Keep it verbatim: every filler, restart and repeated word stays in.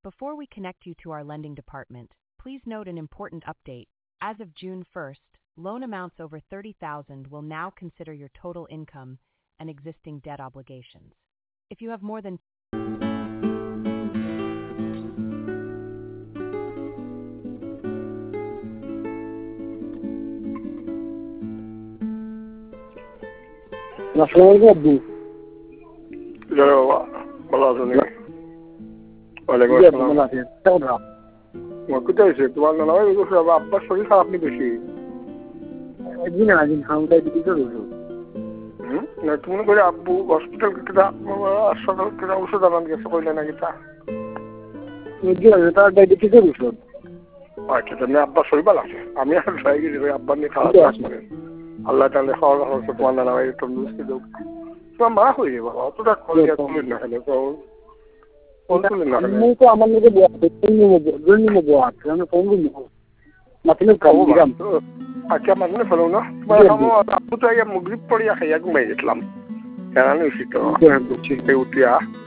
Before we connect you to our lending department, please note an important update. As of June first, loan amounts over thirty thousand will now consider your total income and existing debt obligations. If you have more than আসসালামু আলাইকুম ভালো আছো নাকি? ওয়ালাইকুম আসসালাম। কোথায় হয়েছে তোমার নানা ভাই? আব্বার শরীর খারাপ নি বেশি? একদিন আগে খাওয়াটাই দিতে চলছো হুম না তুমি করে আব্বু হসপিটাল কেটে হাসপাতাল কেটে ওষুধ আনান গেছে কইলে নাকি তা তার দিতে চলছো? আচ্ছা তাহলে আব্বার শরীর ভালো আছে। আমি আর ট্রাই করি আব্বার নিয়ে খাওয়া দাওয়া করেন। আল্লাহ তাহলে খাওয়া দাওয়া করছে তোমার নানা ভাই তন্দুরস্তি দেব। তোমার মা হয়ে যাবে অতটা করে তুলেন না খেলে তো তো আমার লোকে আচ্ছা মানে ফেলো না মুগরিব পড়িয়া খাইয়া ঘুমাই গেছিলাম। কেন উঠিয়া